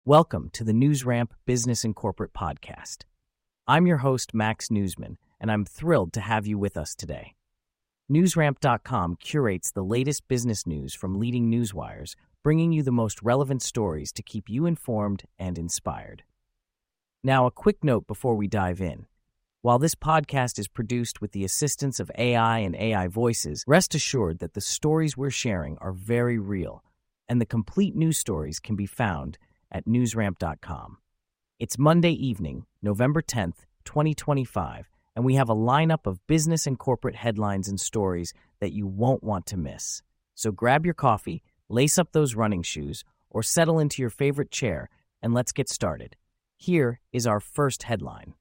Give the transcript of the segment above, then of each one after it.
Welcome to the NewsRamp Business and Corporate Podcast. I'm your host, Max Newsman, and I'm thrilled to have you with us today. NewsRamp.com curates the latest business news from leading newswires, bringing you the most relevant stories to keep you informed and inspired. Now, a quick note before we dive in. While this podcast is produced with the assistance of AI and AI voices, rest assured that the stories we're sharing are very real, and the complete news stories can be found at newsramp.com. It's Monday evening, November 10th, 2025, and we have a lineup of business and corporate headlines and stories that you won't want to miss. So grab your coffee, lace up those running shoes, or settle into your favorite chair, and let's get started. Here is our first headline.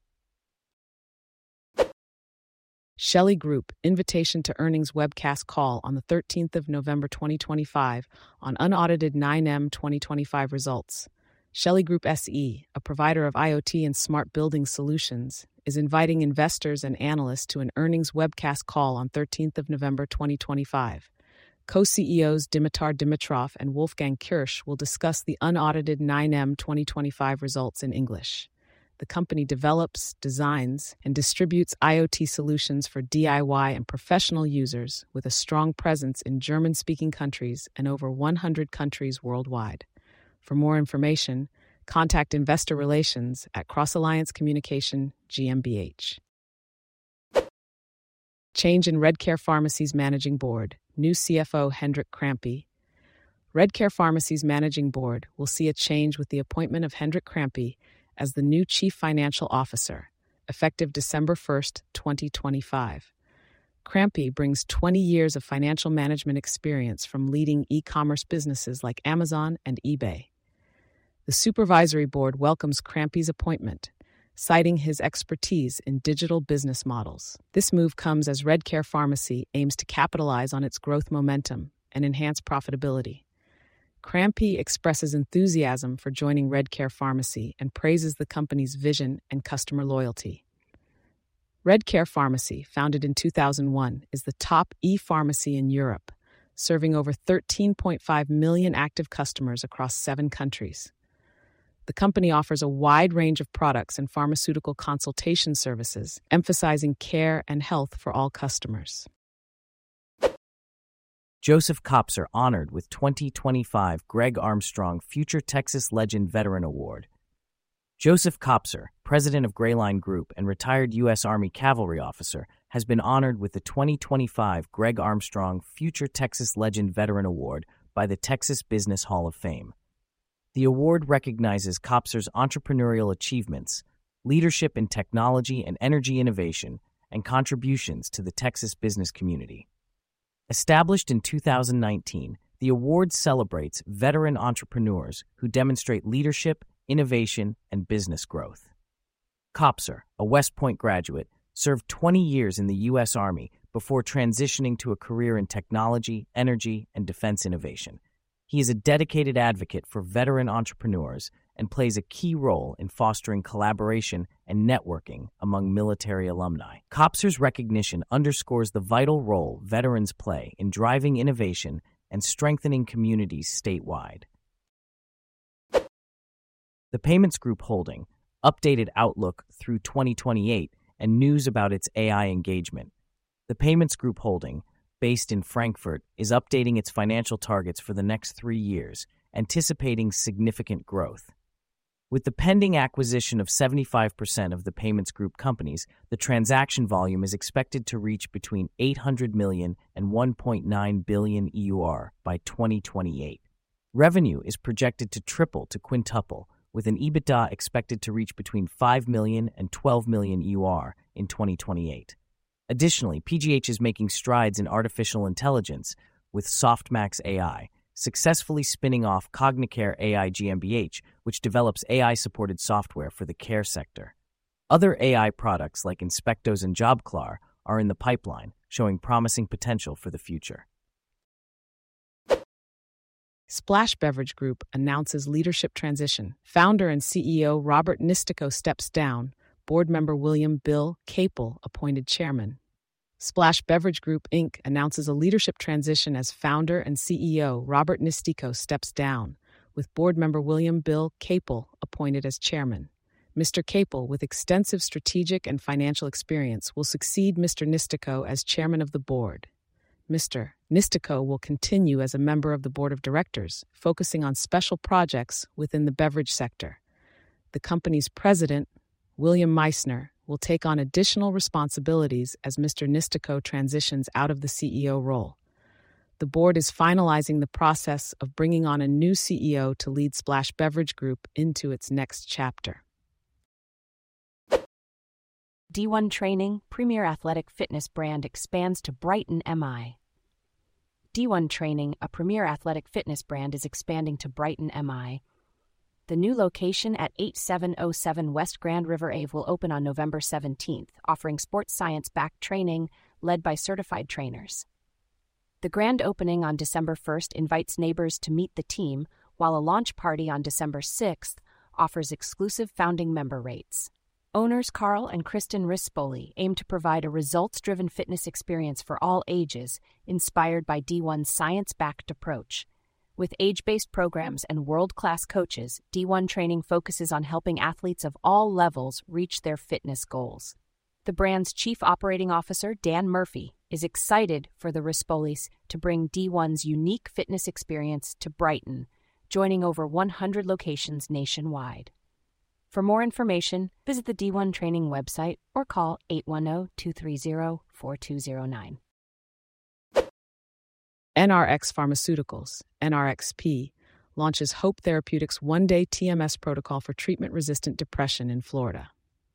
Shelly Group invitation to earnings webcast call on the 13th of November 2025 on unaudited 9M 2025 results. Shelly Group SE, a provider of IoT and smart building solutions, is inviting investors and analysts to an earnings webcast call on 13th of November 2025. Co-CEOs Dimitar Dimitrov and Wolfgang Kirsch will discuss the unaudited 9M 2025 results in English. The company develops, designs, and distributes IoT solutions for DIY and professional users with a strong presence in German-speaking countries and over 100 countries worldwide. For more information, contact Investor Relations at Cross Alliance Communication GmbH. Change in Redcare Pharmacy's Managing Board. New CFO Hendrik Krampe. Redcare Pharmacy's Managing Board will see a change with the appointment of Hendrik Krampe as the new Chief Financial Officer, effective December 1st, 2025. Krampe brings 20 years of financial management experience from leading e-commerce businesses like Amazon and eBay. The Supervisory Board welcomes Krampe's appointment, citing his expertise in digital business models. This move comes as Redcare Pharmacy aims to capitalize on its growth momentum and enhance profitability. Krampe expresses enthusiasm for joining Redcare Pharmacy and praises the company's vision and customer loyalty. Redcare Pharmacy, founded in 2001, is the top e-pharmacy in Europe, serving over 13.5 million active customers across 7 countries. The company offers a wide range of products and pharmaceutical consultation services, emphasizing care and health for all customers. Joseph Kopser honored with 2025 Greg Armstrong Future Texas Legend Veteran Award. Joseph Kopser, president of Grayline Group and retired U.S. Army cavalry officer, has been honored with the 2025 Greg Armstrong Future Texas Legend Veteran Award by the Texas Business Hall of Fame. The award recognizes Kopser's entrepreneurial achievements, leadership in technology and energy innovation, and contributions to the Texas business community. Established in 2019, the award celebrates veteran entrepreneurs who demonstrate leadership, innovation, and business growth. Kopser, a West Point graduate, served 20 years in the U.S. Army before transitioning to a career in technology, energy, and defense innovation. He is a dedicated advocate for veteran entrepreneurs and plays a key role in fostering collaboration and networking among military alumni. Kopser's recognition underscores the vital role veterans play in driving innovation and strengthening communities statewide. The Payments Group Holding, updated outlook through 2028, and news about its AI engagement. The Payments Group Holding, based in Frankfurt, is updating its financial targets for the next 3 years, anticipating significant growth. With the pending acquisition of 75% of the Payments Group companies, the transaction volume is expected to reach between 800 million and 1.9 billion EUR by 2028. Revenue is projected to triple to quintuple, with an EBITDA expected to reach between 5 million and 12 million EUR in 2028. Additionally, PGH is making strides in artificial intelligence with Softmax AI, successfully spinning off Cognicare AI GmbH, which develops AI-supported software for the care sector. Other AI products like Inspectos and JobClar are in the pipeline, showing promising potential for the future. Splash Beverage Group announces leadership transition. Founder and CEO Robert Nistico steps down. Board member William Bill Capel appointed chairman. Splash Beverage Group, Inc. announces a leadership transition as founder and CEO Robert Nistico steps down, with board member William Bill Capel appointed as chairman. Mr. Capel, with extensive strategic and financial experience, will succeed Mr. Nistico as chairman of the board. Mr. Nistico will continue as a member of the board of directors, focusing on special projects within the beverage sector. The company's president, William Meissner, will take on additional responsibilities as Mr. Nistico transitions out of the CEO role. The board is finalizing the process of bringing on a new CEO to lead Splash Beverage Group into its next chapter. D1 Training Premier Athletic Fitness brand expands to Brighton, MI. D1 Training, a premier athletic fitness brand, is expanding to Brighton, MI. The new location at 8707 West Grand River Ave will open on November 17th, offering sports science-backed training led by certified trainers. The grand opening on December 1st invites neighbors to meet the team, while a launch party on December 6th offers exclusive founding member rates. Owners Carl and Kristen Rispoli aim to provide a results-driven fitness experience for all ages, inspired by D1's science-backed approach. With age-based programs and world-class coaches, D1 Training focuses on helping athletes of all levels reach their fitness goals. The brand's Chief Operating Officer, Dan Murphy, is excited for the Rispolis to bring D1's unique fitness experience to Brighton, joining over 100 locations nationwide. For more information, visit the D1 Training website or call 810-230-4209. NRx Pharmaceuticals, NRXP, launches Hope Therapeutics one-day TMS protocol for treatment-resistant depression in Florida.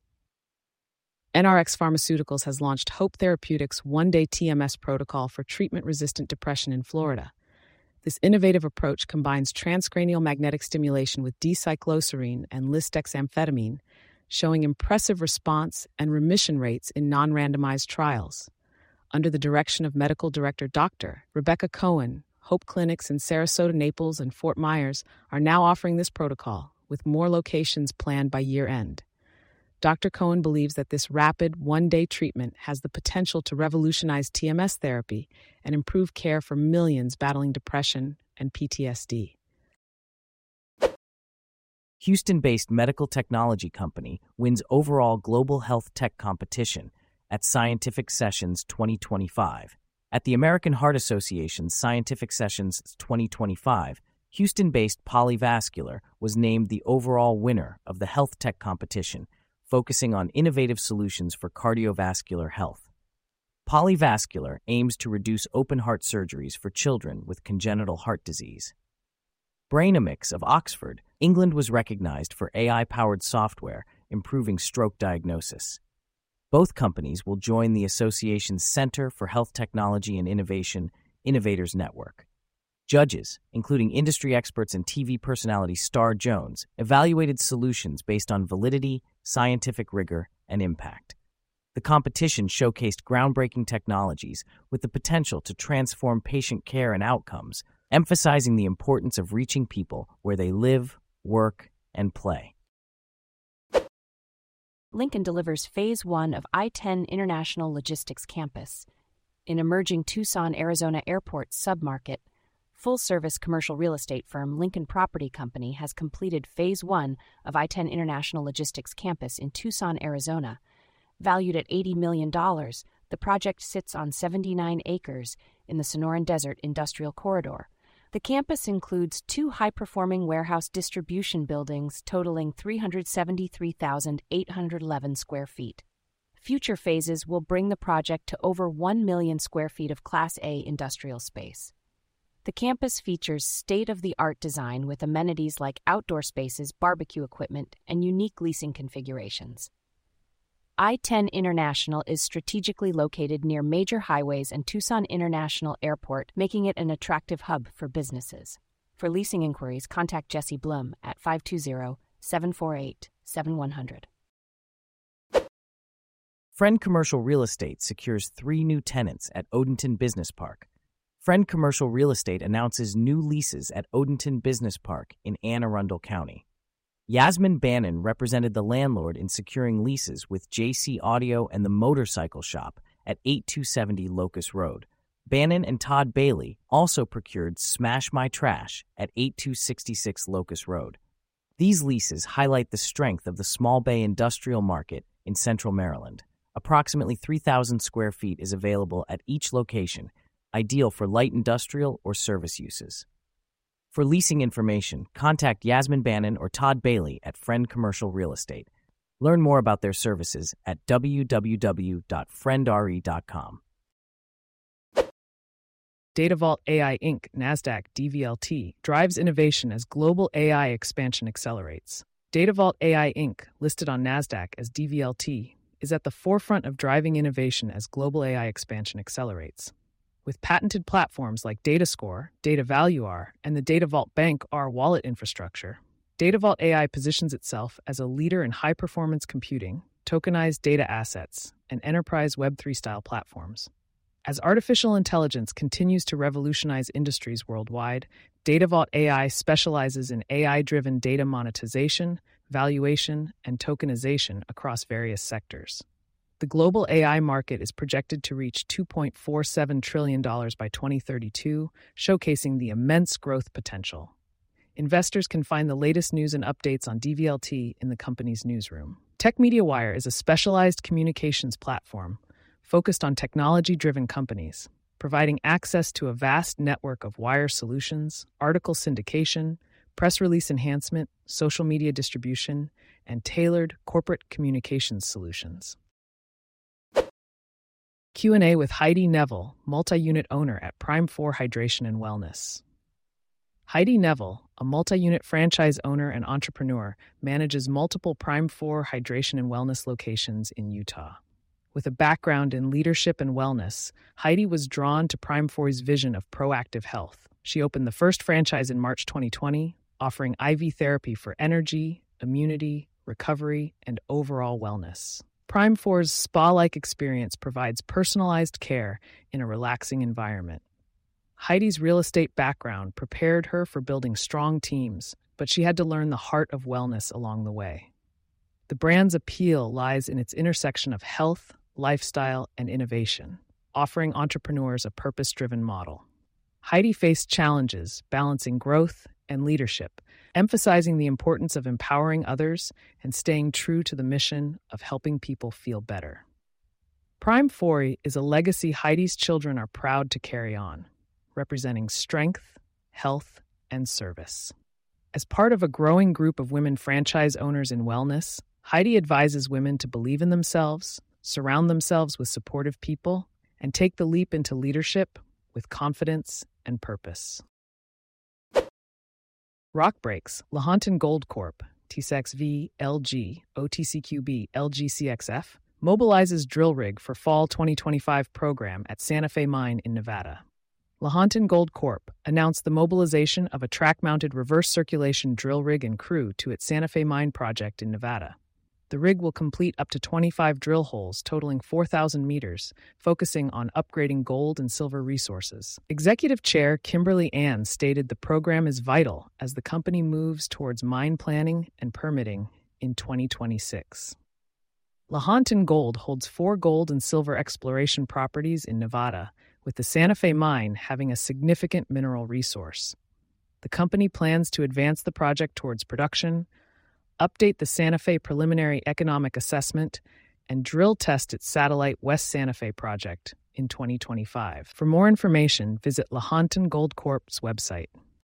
NRx Pharmaceuticals has launched Hope Therapeutics one-day TMS protocol for treatment-resistant depression in Florida. This innovative approach combines transcranial magnetic stimulation with D-cycloserine and lisdexamfetamine, showing impressive response and remission rates in non-randomized trials. Under the direction of Medical Director Dr. Rebecca Cohen, Hope Clinics in Sarasota, Naples, and Fort Myers are now offering this protocol, with more locations planned by year-end. Dr. Cohen believes that this rapid, one-day treatment has the potential to revolutionize TMS therapy and improve care for millions battling depression and PTSD. Houston-based medical technology company wins overall global health tech competition at Scientific Sessions 2025. At the American Heart Association's Scientific Sessions 2025, Houston-based Polyvascular was named the overall winner of the health tech competition, focusing on innovative solutions for cardiovascular health. Polyvascular aims to reduce open-heart surgeries for children with congenital heart disease. Brainomix of Oxford, England was recognized for AI-powered software improving stroke diagnosis. Both companies will join the association's Center for Health Technology and Innovation, Innovators Network. Judges, including industry experts and TV personality Star Jones, evaluated solutions based on validity, scientific rigor, and impact. The competition showcased groundbreaking technologies with the potential to transform patient care and outcomes, emphasizing the importance of reaching people where they live, work, and play. Lincoln delivers Phase 1 of I-10 International Logistics Campus. In emerging Tucson, Arizona airport submarket, full-service commercial real estate firm Lincoln Property Company has completed Phase 1 of I-10 International Logistics Campus in Tucson, Arizona. Valued at $80 million, the project sits on 79 acres in the Sonoran Desert Industrial Corridor. The campus includes 2 high-performing warehouse distribution buildings totaling 373,811 square feet. Future phases will bring the project to over 1 million square feet of Class A industrial space. The campus features state-of-the-art design with amenities like outdoor spaces, barbecue equipment, and unique leasing configurations. I-10 International is strategically located near major highways and Tucson International Airport, making it an attractive hub for businesses. For leasing inquiries, contact Jesse Blum at 520-748-7100. Friend Commercial Real Estate secures 3 new tenants at Odenton Business Park. Friend Commercial Real Estate announces new leases at Odenton Business Park in Anne Arundel County. Yasmin Bannon represented the landlord in securing leases with JC Audio and the Motorcycle Shop at 8270 Locust Road. Bannon and Todd Bailey also procured Smash My Trash at 8266 Locust Road. These leases highlight the strength of the small bay industrial market in central Maryland. Approximately 3,000 square feet is available at each location, ideal for light industrial or service uses. For leasing information, contact Yasmin Bannon or Todd Bailey at Friend Commercial Real Estate. Learn more about their services at www.friendre.com. DataVault AI Inc., NASDAQ DVLT, drives innovation as global AI expansion accelerates. DataVault AI Inc., listed on NASDAQ as DVLT, is at the forefront of driving innovation as global AI expansion accelerates. With patented platforms like DataScore, DataValueR, and the DataVault Bank R wallet infrastructure, DataVault AI positions itself as a leader in high-performance computing, tokenized data assets, and enterprise Web3-style platforms. As artificial intelligence continues to revolutionize industries worldwide, DataVault AI specializes in AI-driven data monetization, valuation, and tokenization across various sectors. The global AI market is projected to reach $2.47 trillion by 2032, showcasing the immense growth potential. Investors can find the latest news and updates on DVLT in the company's newsroom. TechMediaWire is a specialized communications platform focused on technology-driven companies, providing access to a vast network of wire solutions, article syndication, press release enhancement, social media distribution, and tailored corporate communications solutions. Q&A with Heidi Neville, multi-unit owner at Prime4 Hydration and Wellness. Heidi Neville, a multi-unit franchise owner and entrepreneur, manages multiple Prime4 Hydration and Wellness locations in Utah. With a background in leadership and wellness, Heidi was drawn to Prime4's vision of proactive health. She opened the first franchise in March 2020, offering IV therapy for energy, immunity, recovery, and overall wellness. Prime4's spa-like experience provides personalized care in a relaxing environment. Heidi's real estate background prepared her for building strong teams, but she had to learn the heart of wellness along the way. The brand's appeal lies in its intersection of health, lifestyle, and innovation, offering entrepreneurs a purpose-driven model. Heidi faced challenges balancing growth and leadership, emphasizing the importance of empowering others and staying true to the mission of helping people feel better. Prime4 is a legacy Heidi's children are proud to carry on, representing strength, health, and service. As part of a growing group of women franchise owners in wellness, Heidi advises women to believe in themselves, surround themselves with supportive people, and take the leap into leadership with confidence and purpose. Rock Breaks, Lahontan Gold Corp., TSXV, LG, OTCQB, LGCXF, mobilizes drill rig for Fall 2025 program at Santa Fe Mine in Nevada. Lahontan Gold Corp. announced the mobilization of a track-mounted reverse circulation drill rig and crew to its Santa Fe Mine project in Nevada. The rig will complete up to 25 drill holes totaling 4,000 meters, focusing on upgrading gold and silver resources. Executive Chair Kimberly Ann stated the program is vital as the company moves towards mine planning and permitting in 2026. Lahontan Gold holds 4 gold and silver exploration properties in Nevada, with the Santa Fe Mine having a significant mineral resource. The company plans to advance the project towards production, update the Santa Fe Preliminary Economic Assessment, and drill test its satellite West Santa Fe project in 2025. For more information, visit Lahontan Gold Corp's website.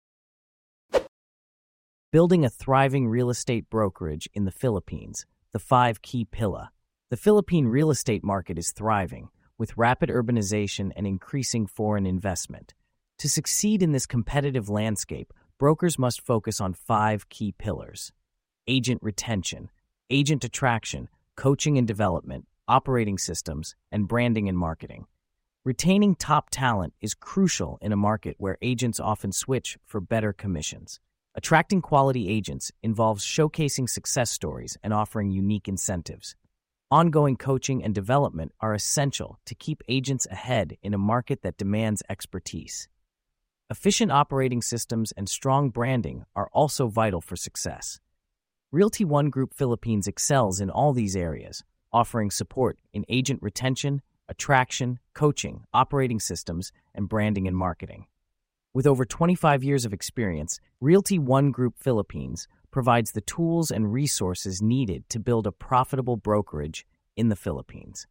Building a thriving real estate brokerage in the Philippines, the 5 key pillar. The Philippine real estate market is thriving, with rapid urbanization and increasing foreign investment. To succeed in this competitive landscape, brokers must focus on 5 key pillars: agent retention, agent attraction, coaching and development, operating systems, and branding and marketing. Retaining top talent is crucial in a market where agents often switch for better commissions. Attracting quality agents involves showcasing success stories and offering unique incentives. Ongoing coaching and development are essential to keep agents ahead in a market that demands expertise. Efficient operating systems and strong branding are also vital for success. Realty One Group Philippines excels in all these areas, offering support in agent retention, attraction, coaching, operating systems, and branding and marketing. With over 25 years of experience, Realty One Group Philippines provides the tools and resources needed to build a profitable brokerage in the Philippines.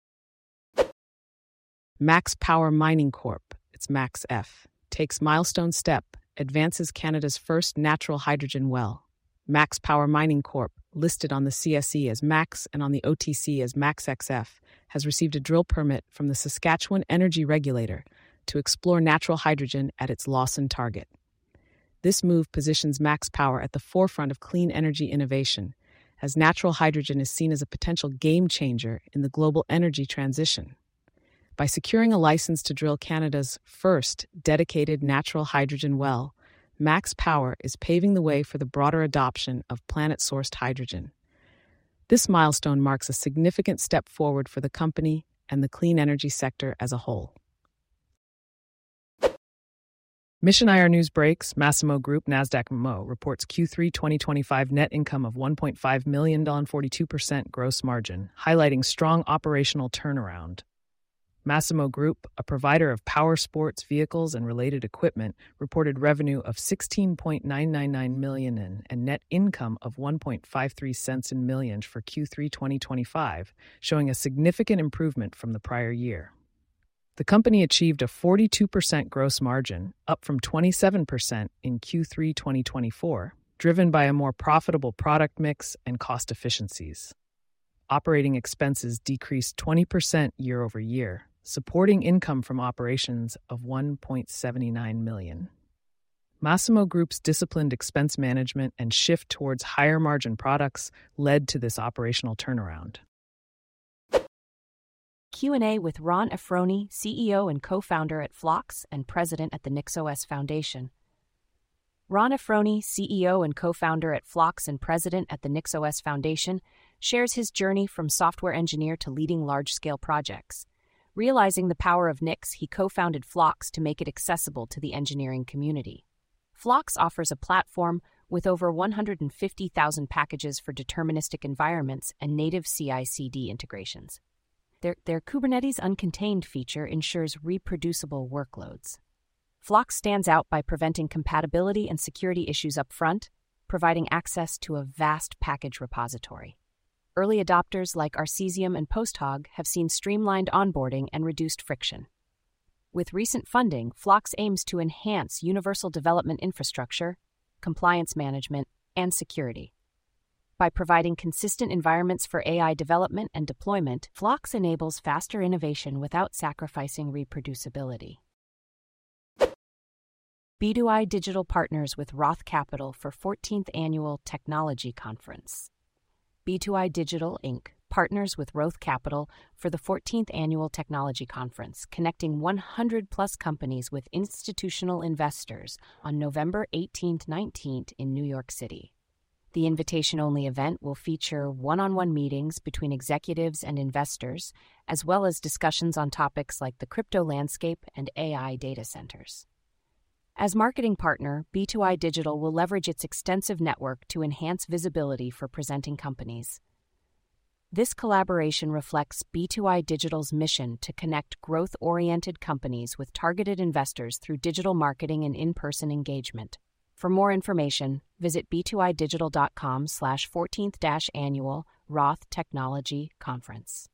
Max Power Mining Corp, it's MaxF, takes milestone step, advances Canada's first natural hydrogen well. Max Power Mining Corp, listed on the CSE as Max and on the OTC as MaxXF, has received a drill permit from the Saskatchewan Energy Regulator to explore natural hydrogen at its Lawson target. This move positions Max Power at the forefront of clean energy innovation, as natural hydrogen is seen as a potential game changer in the global energy transition. By securing a license to drill Canada's first dedicated natural hydrogen well, Max Power is paving the way for the broader adoption of planet-sourced hydrogen. This milestone marks a significant step forward for the company and the clean energy sector as a whole. Mission IR News breaks. Massimo Group Nasdaq Mo reports Q3 2025 net income of $1.5 million, 42% gross margin, highlighting strong operational turnaround. Massimo Group, a provider of power sports vehicles and related equipment, reported revenue of $16.999 million and net income of 1.53 cents in million for Q3 2025, showing a significant improvement from the prior year. The company achieved a 42% gross margin, up from 27% in Q3 2024, driven by a more profitable product mix and cost efficiencies. Operating expenses decreased 20% year over year, supporting income from operations of $1.79 million. Massimo Group's disciplined expense management and shift towards higher margin products led to this operational turnaround. Q&A with Ron Efroni, CEO and co-founder at Phlox and president at the NixOS Foundation. Ron Efroni, CEO and co-founder at Phlox and president at the NixOS Foundation, shares his journey from software engineer to leading large-scale projects. Realizing the power of Nix, he co-founded Phlox to make it accessible to the engineering community. Phlox offers a platform with over 150,000 packages for deterministic environments and native CI/CD integrations. Their Kubernetes Uncontained feature ensures reproducible workloads. Phlox stands out by preventing compatibility and security issues up front, providing access to a vast package repository. Early adopters like Arcesium and PostHog have seen streamlined onboarding and reduced friction. With recent funding, Phlox aims to enhance universal development infrastructure, compliance management, and security. By providing consistent environments for AI development and deployment, Phlox enables faster innovation without sacrificing reproducibility. B2I Digital partners with Roth Capital for 14th Annual Technology Conference. B2I Digital, Inc. partners with Roth Capital for the 14th Annual Technology Conference, connecting 100-plus companies with institutional investors on November 18-19 in New York City. The invitation-only event will feature one-on-one meetings between executives and investors, as well as discussions on topics like the crypto landscape and AI data centers. As marketing partner, B2I Digital will leverage its extensive network to enhance visibility for presenting companies. This collaboration reflects B2I Digital's mission to connect growth-oriented companies with targeted investors through digital marketing and in-person engagement. For more information, visit b2idigital.com/14th-annual Roth Technology Conference.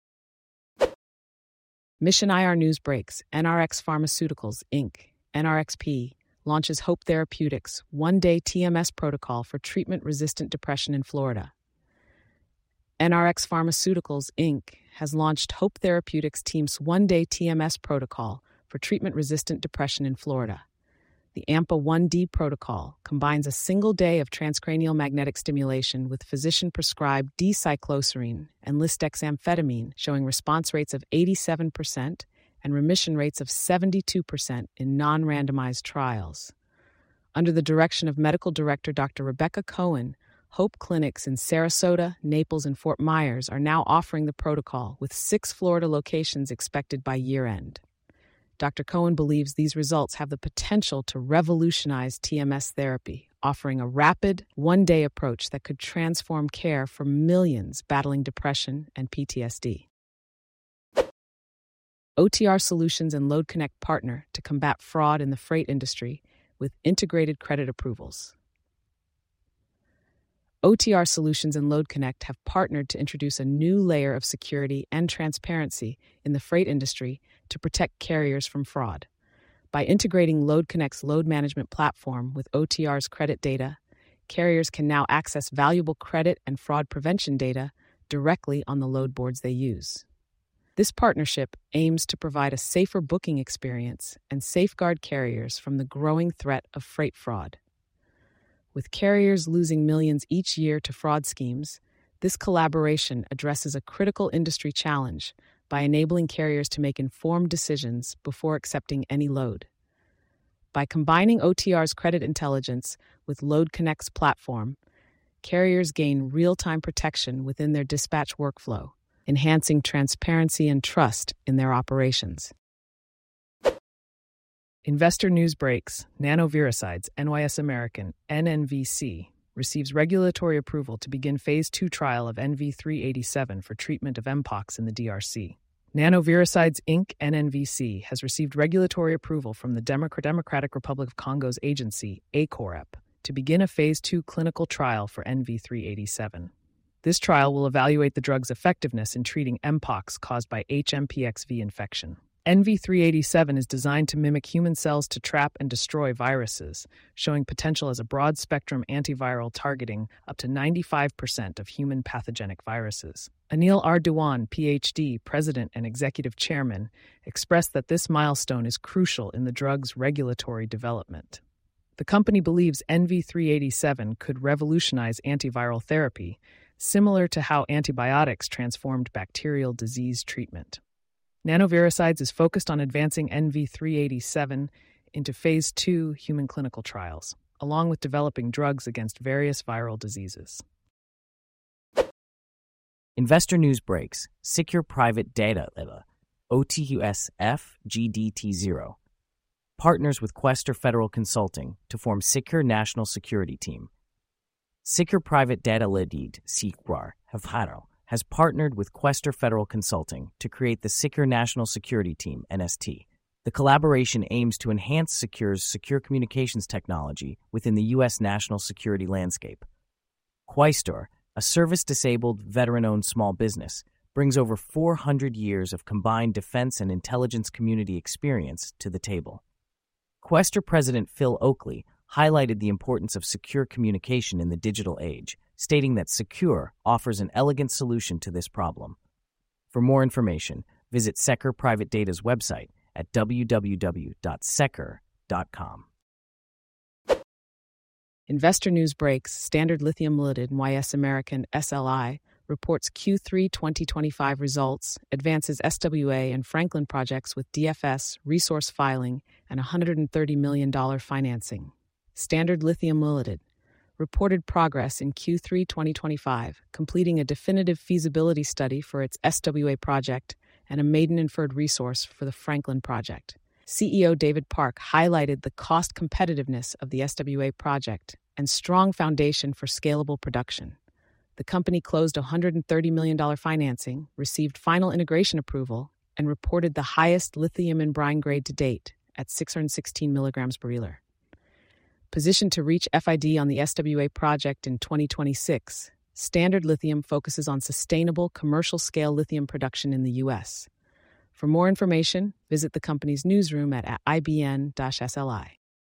Mission IR News breaks. NRx Pharmaceuticals, Inc., NRXP, launches Hope Therapeutics' one-day TMS protocol for treatment-resistant depression in Florida. NRx Pharmaceuticals, Inc. has launched Hope Therapeutics' team's one-day TMS protocol for treatment-resistant depression in Florida. The AMPA-1D protocol combines a single day of transcranial magnetic stimulation with physician-prescribed D-cycloserine and lisdexamfetamine, showing response rates of 87% and remission rates of 72% in non-randomized trials. Under the direction of Medical Director Dr. Rebecca Cohen, Hope Clinics in Sarasota, Naples, and Fort Myers are now offering the protocol, with 6 Florida locations expected by year-end. Dr. Cohen believes these results have the potential to revolutionize TMS therapy, offering a rapid, one-day approach that could transform care for millions battling depression and PTSD. OTR Solutions and LoadConnect partner to combat fraud in the freight industry with integrated credit approvals. OTR Solutions and LoadConnect have partnered to introduce a new layer of security and transparency in the freight industry to protect carriers from fraud. By integrating LoadConnect's load management platform with OTR's credit data, carriers can now access valuable credit and fraud prevention data directly on the load boards they use. This partnership aims to provide a safer booking experience and safeguard carriers from the growing threat of freight fraud. With carriers losing millions each year to fraud schemes, this collaboration addresses a critical industry challenge by enabling carriers to make informed decisions before accepting any load. By combining OTR's credit intelligence with LoadConnect's platform, carriers gain real-time protection within their dispatch workflow, enhancing transparency and trust in their operations. Investor news breaks. Nanoviricides, NYS American, NNVC, receives regulatory approval to begin Phase 2 trial of NV387 for treatment of Mpox in the DRC. Nanoviricides, Inc., NNVC, has received regulatory approval from the Democratic Republic of Congo's agency, ACOREP, to begin a Phase 2 clinical trial for NV387. This trial will evaluate the drug's effectiveness in treating Mpox caused by HMPXV infection. NV387 is designed to mimic human cells to trap and destroy viruses, showing potential as a broad-spectrum antiviral targeting up to 95% of human pathogenic viruses. Anil Ardowan, Ph.D., President and Executive Chairman, expressed that this milestone is crucial in the drug's regulatory development. The company believes NV387 could revolutionize antiviral therapy, similar to how antibiotics transformed bacterial disease treatment. Nanoviricides is focused on advancing NV387 into Phase 2 human clinical trials, along with developing drugs against various viral diseases. Investor news breaks. Secure Private Data, OTUSF GDT0, partners with Questor Federal Consulting to form Secure National Security Team. Secure Private Data Ledid, SICRAR, has partnered with Questor Federal Consulting to create the Secure National Security Team, NST. The collaboration aims to enhance Secure's secure communications technology within the U.S. national security landscape. Questor, a service-disabled, veteran-owned small business, brings over 400 years of combined defense and intelligence community experience to the table. Questor President Phil Oakley highlighted the importance of secure communication in the digital age, stating that Secure offers an elegant solution to this problem. For more information, visit Secure Private Data's website at www.secure.com. Investor news breaks. Standard Lithium Limited, NYS American, SLI, reports Q3 2025 results, advances SWA and Franklin projects with DFS, resource filing, and $130 million financing. Standard Lithium Limited reported progress in Q3 2025, completing a definitive feasibility study for its SWA project and a maiden inferred resource for the Franklin project. CEO David Park highlighted the cost competitiveness of the SWA project and strong foundation for scalable production. The company closed $130 million financing, received final integration approval, and reported the highest lithium in brine grade to date at 616 milligrams per liter. Positioned to reach FID on the SWA project in 2026, Standard Lithium focuses on sustainable commercial-scale lithium production in the U.S. For more information, visit the company's newsroom at IBN-SLI.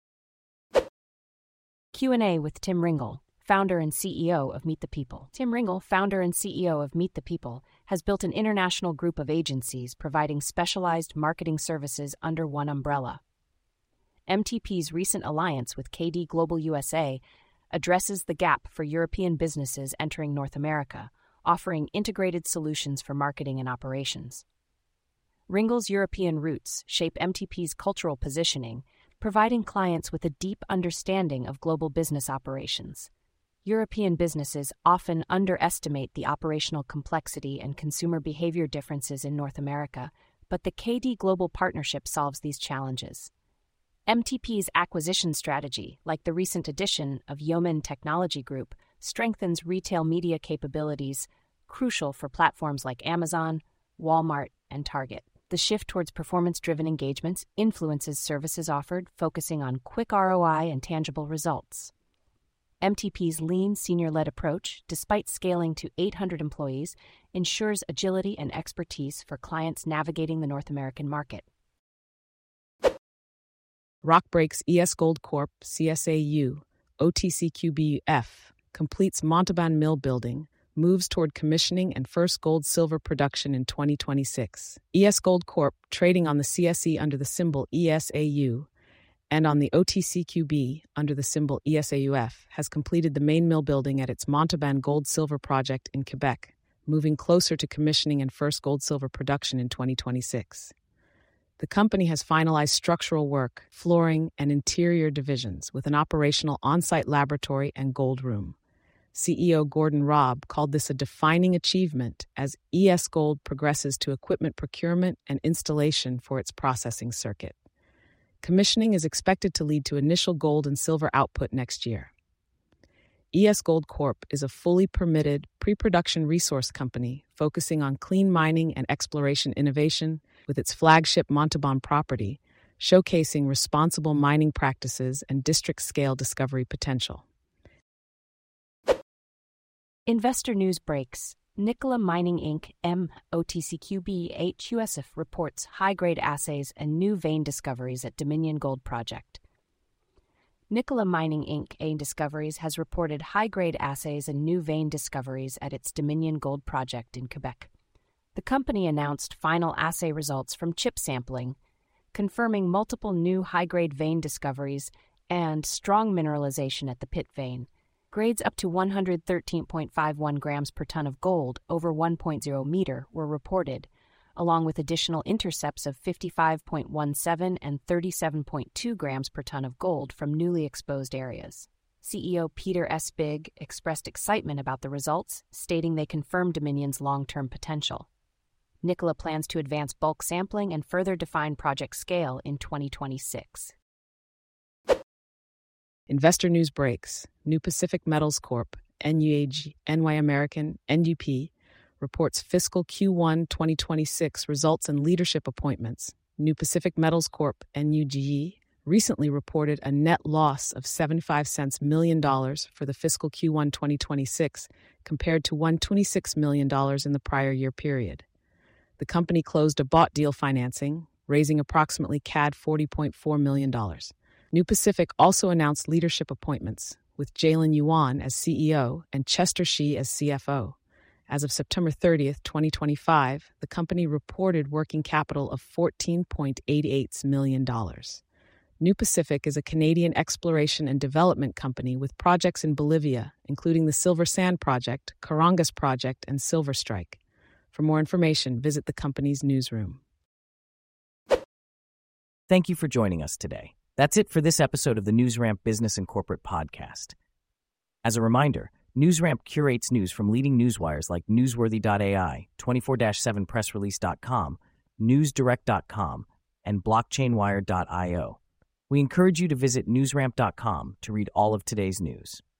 Q&A with Tim Ringel, founder and CEO of Meet the People. Tim Ringel, founder and CEO of Meet the People, has built an international group of agencies providing specialized marketing services under one umbrella. MTP's recent alliance with KD Global USA addresses the gap for European businesses entering North America, offering integrated solutions for marketing and operations. Ringel's European roots shape MTP's cultural positioning, providing clients with a deep understanding of global business operations. European businesses often underestimate the operational complexity and consumer behavior differences in North America, but the KD Global partnership solves these challenges. MTP's acquisition strategy, like the recent addition of Yeoman Technology Group, strengthens retail media capabilities crucial for platforms like Amazon, Walmart, and Target. The shift towards performance-driven engagements influences services offered, focusing on quick ROI and tangible results. MTP's lean, senior-led approach, despite scaling to 800 employees, ensures agility and expertise for clients navigating the North American market. Rockbreak's ES Gold Corp. CSAU, OTCQBF, completes Montalban Mill building, moves toward commissioning and first gold-silver production in 2026. ES Gold Corp., trading on the CSE under the symbol ESAU and on the OTCQB under the symbol ESAUF, has completed the main mill building at its Montalban gold-silver project in Quebec, moving closer to commissioning and first gold-silver production in 2026. The company has finalized structural work, flooring, and interior divisions with an operational on-site laboratory and gold room. CEO Gordon Robb called this a defining achievement as ES Gold progresses to equipment procurement and installation for its processing circuit. Commissioning is expected to lead to initial gold and silver output next year. ES Gold Corp. Is a fully permitted pre-production resource company focusing on clean mining and exploration innovation with its flagship Montalban property, showcasing responsible mining practices and district-scale discovery potential. Investor news breaks. Nikola Mining Inc. (OTCQB) HUSF reports high-grade assays and new vein discoveries at Dominion Gold Project. Nikola Mining Inc. A Discoveries has reported high-grade assays and new vein discoveries at its Dominion Gold Project in Quebec. The company announced final assay results from chip sampling, confirming multiple new high-grade vein discoveries and strong mineralization at the pit vein. Grades up to 113.51 grams per ton of gold over 1.0 meter were reported, along with additional intercepts of 55.17 and 37.2 grams per ton of gold from newly exposed areas. CEO Peter S. Bigg expressed excitement about the results, stating they confirmed Dominion's long-term potential. Nikola plans to advance bulk sampling and further define project scale in 2026. Investor news breaks. New Pacific Metals Corp., NUAG, NY American, NUP, reports fiscal Q1 2026 results and leadership appointments. New Pacific Metals Corp., NUGE, recently reported a net loss of $75 million for the fiscal Q1 2026 compared to $126 million in the prior year period. The company closed a bought deal financing, raising approximately CAD $40.4 million. New Pacific also announced leadership appointments, with Jalen Yuan as CEO and Chester Shih as CFO. As of September 30th, 2025, the company reported working capital of $14.88 million. New Pacific is a Canadian exploration and development company with projects in Bolivia, including the Silver Sand Project, Carangas Project, and Silver Strike. For more information, visit the company's newsroom. Thank you for joining us today. That's it for this episode of the NewsRamp Business and Corporate Podcast. As a reminder, NewsRamp curates news from leading newswires like Newsworthy.ai, 24/7pressrelease.com, NewsDirect.com, and BlockchainWire.io. We encourage you to visit newsramp.com to read all of today's news.